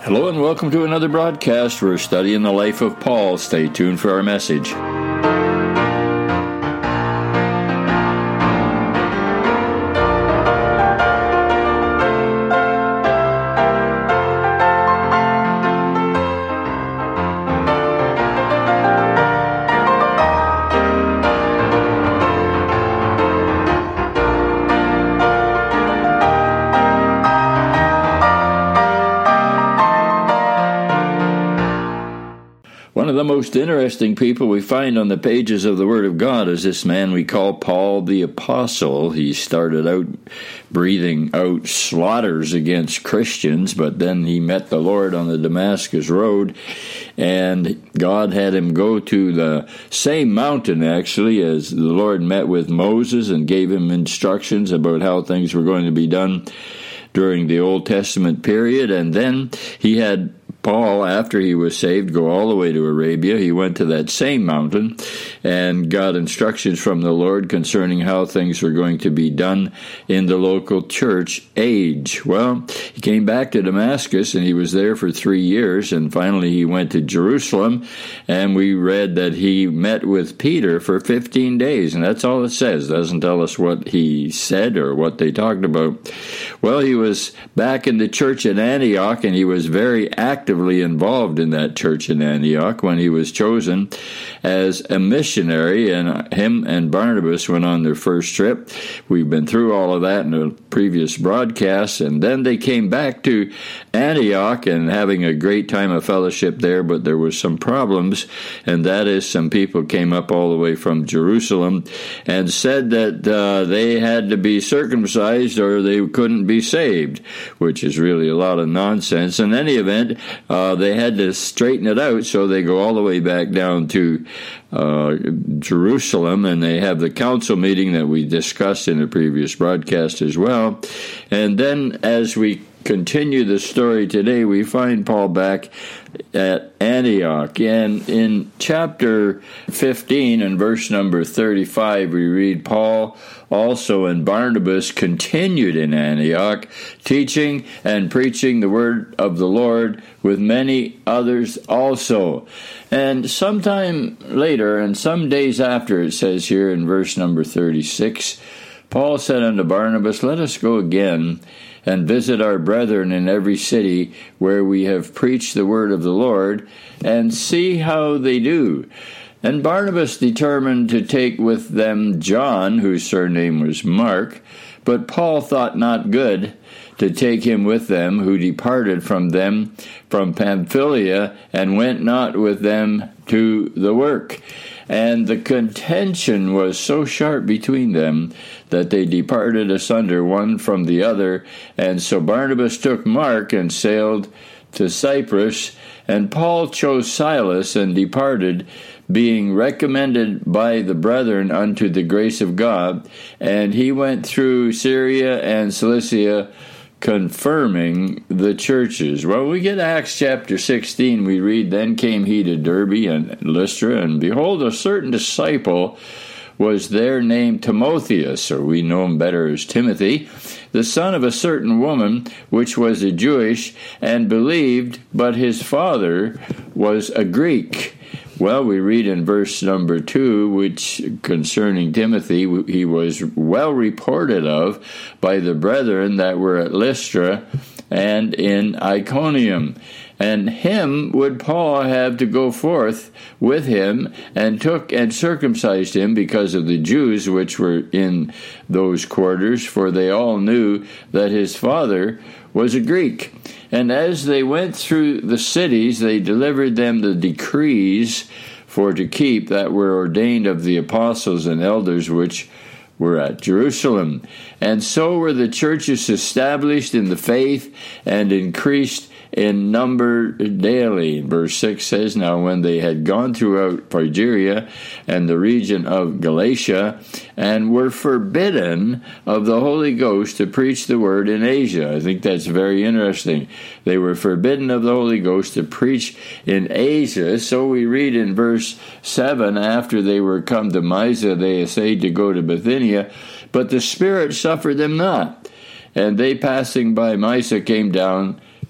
Hello and welcome to another broadcast. We're studying the life of Paul. Stay tuned for our message. One of the most interesting people we find on the pages of the Word of God is this man we call Paul the Apostle. He started out breathing out slaughters against Christians, but then he met the Lord on the Damascus Road, and God had him go to the same mountain, actually, as the Lord met with Moses and gave him instructions about how things were going to be done during the Old Testament period. And then he had Paul, after he was saved, go all the way to Arabia. He went to that same mountain and got instructions from the Lord concerning how things were going to be done in the local church age. Well, he came back to Damascus, and he was there for 3 years, and finally he went to Jerusalem, and we read that he met with Peter for 15 days, and that's all it says. It doesn't tell us what he said or what they talked about. Well, he was back in the church at Antioch, and he was very actively involved in that church in Antioch when he was chosen as a missionary, and him and Barnabas went on their first trip. We've been through all of that in a previous broadcast, and then they came back to Antioch and having a great time of fellowship there, but there were some problems, and that is some people came up all the way from Jerusalem and said that they had to be circumcised or they couldn't be saved, which is really a lot of nonsense. In any event, they had to straighten it out, so they go all the way back down to Jerusalem, and they have the council meeting that we discussed in a previous broadcast as well. And then as we continue the story today, we find Paul back at Antioch. And in chapter 15 and verse number 35, we read, Paul also and Barnabas continued in Antioch, teaching and preaching the word of the Lord with many others also. And sometime later, and some days after, it says here in verse number 36, Paul said unto Barnabas, Let us go again and visit our brethren in every city where we have preached the word of the Lord, and see how they do. And Barnabas determined to take with them John, whose surname was Mark, but Paul thought not good to take him with them, who departed from them from Pamphylia, and went not with them to the work. And the contention was so sharp between them that they departed asunder one from the other. And so Barnabas took Mark and sailed to Cyprus, and Paul chose Silas and departed, being recommended by the brethren unto the grace of God. And he went through Syria and Cilicia, confirming the churches. Well, we get Acts chapter 16, we read, Then came he to Derbe and Lystra, and behold, a certain disciple was there named Timotheus, or we know him better as Timothy, the son of a certain woman, which was a Jewish, and believed, but his father was a Greek. Well, we read in verse number 2, which concerning Timothy, he was well reported of by the brethren that were at Lystra and in Iconium. And him would Paul have to go forth with him, and took and circumcised him because of the Jews which were in those quarters, for they all knew that his father was a Greek. And as they went through the cities, they delivered them the decrees for to keep that were ordained of the apostles and elders which were at Jerusalem. And so were the churches established in the faith and increased in number daily. Verse 6 says, Now when they had gone throughout Phrygia and the region of Galatia, and were forbidden of the Holy Ghost to preach the word in Asia. I think that's very interesting. They were forbidden of the Holy Ghost to preach in Asia. So we read in verse 7, after they were come to Mysia, they essayed to go to Bithynia, but the Spirit suffered them not. And they passing by Mysia came down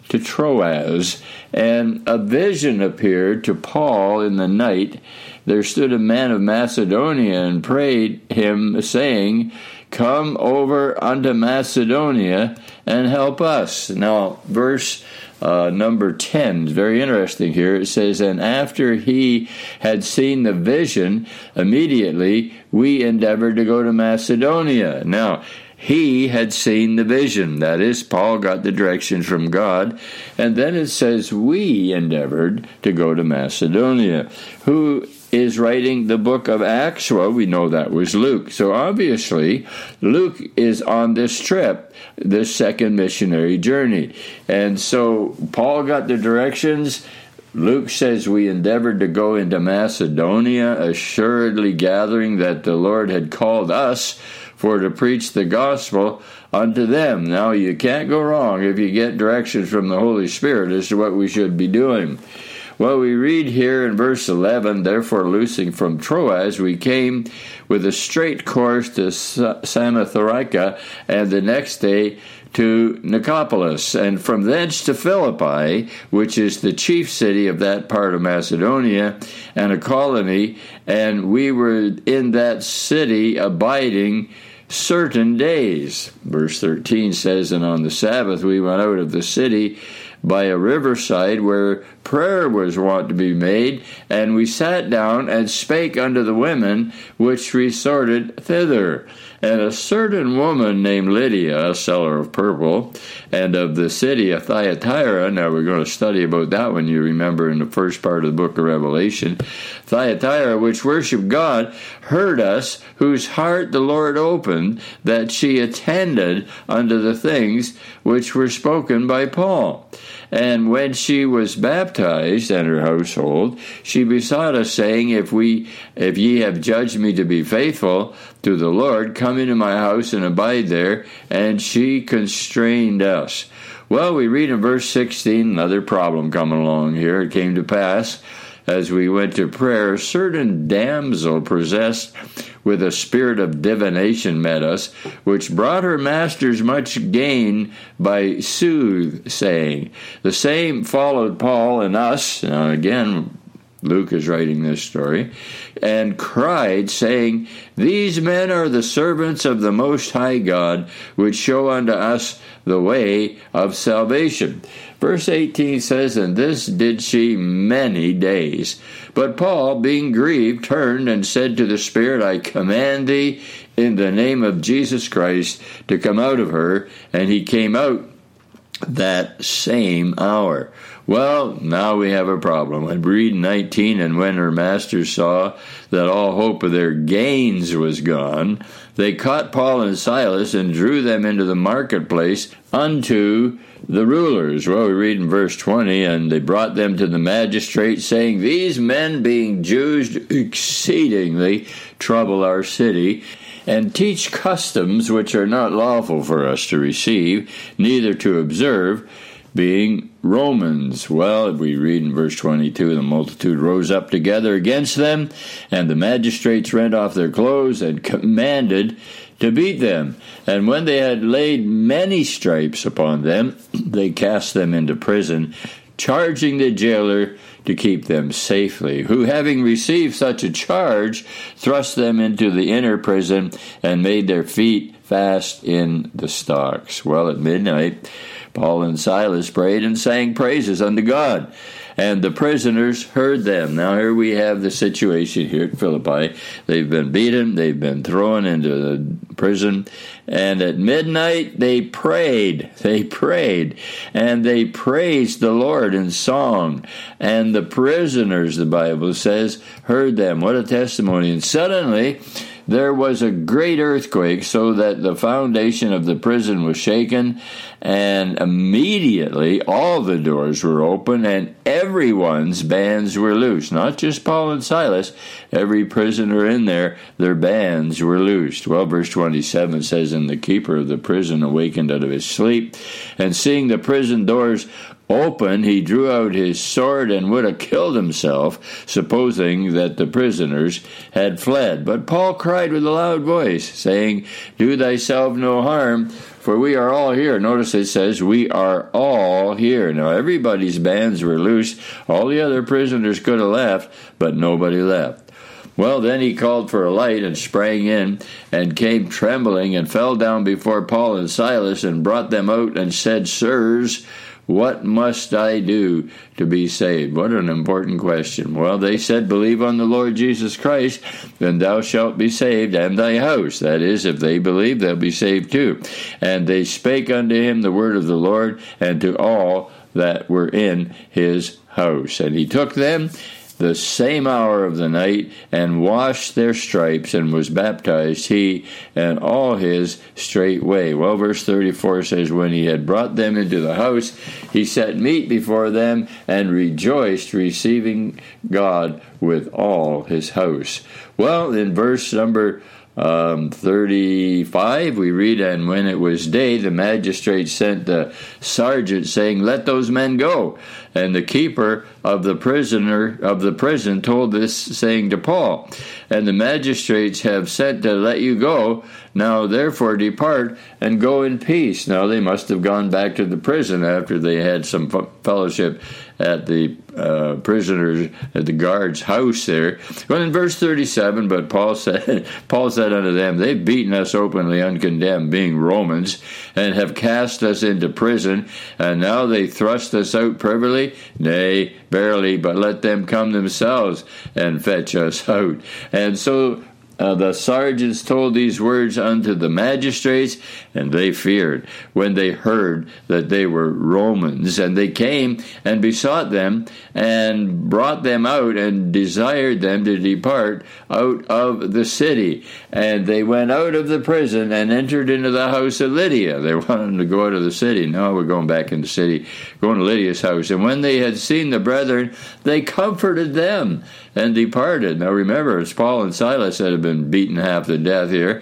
to Troas, and a vision appeared to Paul in the night. There stood a man of Macedonia and prayed him, saying, Come over unto Macedonia and help us. Now, verse number 10 is very interesting here. It says, And after he had seen the vision, immediately we endeavored to go to Macedonia. Now, he had seen the vision. That is, Paul got the direction from God. And then it says, we endeavored to go to Macedonia. Who is writing the book of Acts? Well, we know that was Luke. So obviously, Luke is on this trip, this second missionary journey. And so Paul got the directions. Luke says we endeavored to go into Macedonia, assuredly gathering that the Lord had called us for to preach the gospel unto them. Now, you can't go wrong if you get directions from the Holy Spirit as to what we should be doing. Well, we read here in verse 11, Therefore, loosing from Troas, we came with a straight course to Samothracia, and the next day to Nicopolis, and from thence to Philippi, which is the chief city of that part of Macedonia, and a colony, and we were in that city abiding certain days. Verse 13 says, And on the Sabbath we went out of the city by a riverside where prayer was wont to be made, and we sat down and spake unto the women which resorted thither. And a certain woman named Lydia, a seller of purple, and of the city of Thyatira, now we're going to study about that one, you remember, in the first part of the book of Revelation, Thyatira, which worshiped God, heard us, whose heart the Lord opened, that she attended unto the things which were spoken by Paul. And when she was baptized, and her household, she besought us, saying, If ye have judged me to be faithful to the Lord, come into my house and abide there. And she constrained us. Well, we read in verse 16, another problem coming along here. It came to pass, as we went to prayer, a certain damsel possessed with a spirit of divination met us, which brought her masters much gain by soothsaying. The same followed Paul and us. Now again, Luke is writing this story, and cried, saying, These men are the servants of the Most High God, which show unto us the way of salvation. Verse 18 says, And this did she many days. But Paul, being grieved, turned and said to the Spirit, I command thee in the name of Jesus Christ to come out of her. And he came out that same hour. Well, now we have a problem. I read 19, And when her masters saw that all hope of their gains was gone, they caught Paul and Silas and drew them into the marketplace unto the rulers. Well, we read in verse 20, And they brought them to the magistrate, saying, These men, being Jews, exceedingly trouble our city, and teach customs which are not lawful for us to receive, neither to observe, being Romans. Well, we read in verse 22, The multitude rose up together against them, and the magistrates rent off their clothes and commanded to beat them. And when they had laid many stripes upon them, they cast them into prison, charging the jailer to keep them safely, who, having received such a charge, thrust them into the inner prison and made their feet fast in the stocks. Well, at midnight, Paul and Silas prayed and sang praises unto God, and the prisoners heard them. Now here we have the situation here at Philippi. They've been beaten, they've been thrown into the prison, and at midnight they prayed, and they praised the Lord in song, and the prisoners, the Bible says, heard them. What a testimony. And suddenly there was a great earthquake, so that the foundation of the prison was shaken, and immediately all the doors were open, and everyone's bands were loosed. Not just Paul and Silas, every prisoner in there, their bands were loosed. Well, verse 27 says, And the keeper of the prison awakened out of his sleep, and seeing the prison doors open, he drew out his sword and would have killed himself, supposing that the prisoners had fled. But Paul cried with a loud voice, saying, "Do thyself no harm, for we are all here." Notice it says, we are all here. Now, everybody's bands were loose. All the other prisoners could have left, but nobody left. Well, then he called for a light and sprang in and came trembling and fell down before Paul and Silas and brought them out and said, "Sirs, what must I do to be saved?" What an important question. Well, they said, "Believe on the Lord Jesus Christ, then thou shalt be saved, and thy house." That is, if they believe, they'll be saved too. And they spake unto him the word of the Lord, and to all that were in his house. And he took them the same hour of the night, and washed their stripes, and was baptized, he and all his straightway. Well, verse 34 says, when he had brought them into the house, he set meat before them, and rejoiced, receiving God with all his house. Well, in verse number 35, we read, and when it was day, the magistrate sent the sergeant, saying, "Let those men go." And the keeper of the prison told this saying to Paul, "And the magistrates have sent to let you go. Now therefore depart and go in peace." Now they must have gone back to the prison after they had some fellowship at the prisoners at the guard's house there. Well, in verse 37, but Paul said unto them, "They've beaten us openly uncondemned, being Romans, and have cast us into prison, and now they thrust us out privily. Nay, barely, but let them come themselves and fetch us out." And so the sergeants told these words unto the magistrates, and they feared when they heard that they were Romans. And they came and besought them, and brought them out, and desired them to depart out of the city. And they went out of the prison, and entered into the house of Lydia. They wanted them to go out of the city. No, we're going back in the city, going to Lydia's house. And when they had seen the brethren, they comforted them, and departed. Now remember, it's Paul and Silas that have been beaten half to death here,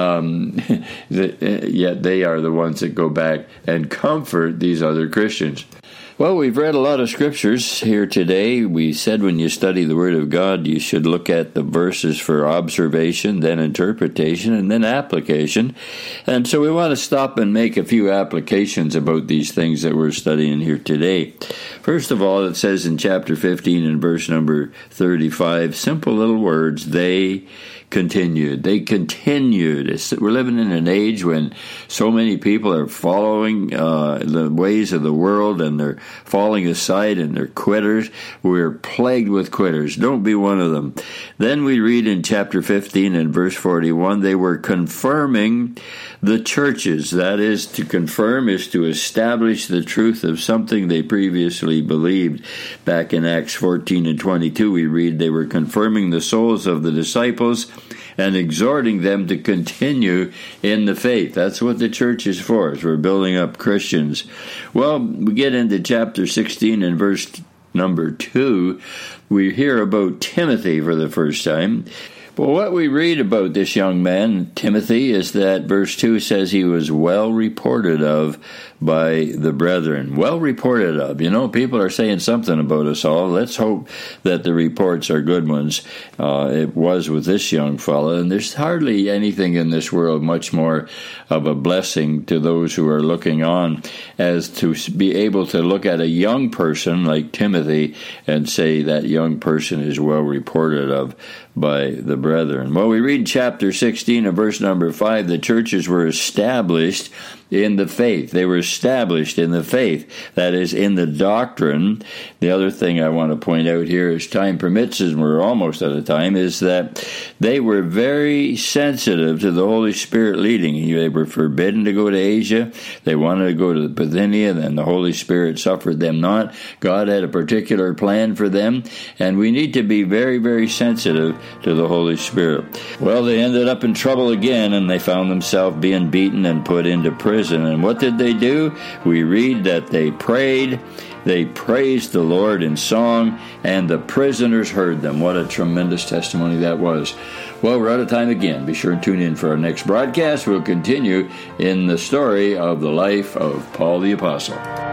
yet they are the ones that go back and comfort these other Christians. Well, we've read a lot of scriptures here today. We said when you study the Word of God, you should look at the verses for observation, then interpretation, and then application. And so we want to stop and make a few applications about these things that we're studying here today. First of all, it says in chapter 15 and verse number 35, simple little words, they continued. They continued. We're living in an age when so many people are following the ways of the world, and they're falling aside, and they're quitters. We're plagued with quitters. Don't be one of them. Then we read in chapter 15 and verse 41, they were confirming the churches. That is, to confirm is to establish the truth of something they previously believed. Back in Acts 14 and 22, we read they were confirming the souls of the disciples and exhorting them to continue in the faith. That's what the church is for, is we're building up Christians. Well, we get into chapter 16 and verse number 2. We hear about Timothy for the first time. Well, what we read about this young man, Timothy, is that verse 2 says he was well reported of by the brethren. Well reported of. You know, people are saying something about us all. Let's hope that the reports are good ones. It was with this young fella, and there's hardly anything in this world much more of a blessing to those who are looking on as to be able to look at a young person like Timothy and say that young person is well reported of by the brethren. Well, we read chapter 16 and verse number 5, the churches were established in the faith. They were established in the faith, that is, in the doctrine. The other thing I want to point out here, as time permits, and we're almost out of time, is that they were very sensitive to the Holy Spirit leading. They were forbidden to go to Asia. They wanted to go to Bithynia, and the Holy Spirit suffered them not. God had a particular plan for them, and we need to be very, very sensitive to the Holy Spirit. Well, they ended up in trouble again, and they found themselves being beaten and put into prison. And what did they do? We read that they prayed, they praised the Lord in song, and the prisoners heard them. What a tremendous testimony that was. Well, we're out of time again. Be sure and tune in for our next broadcast. We'll continue in the story of the life of Paul the Apostle.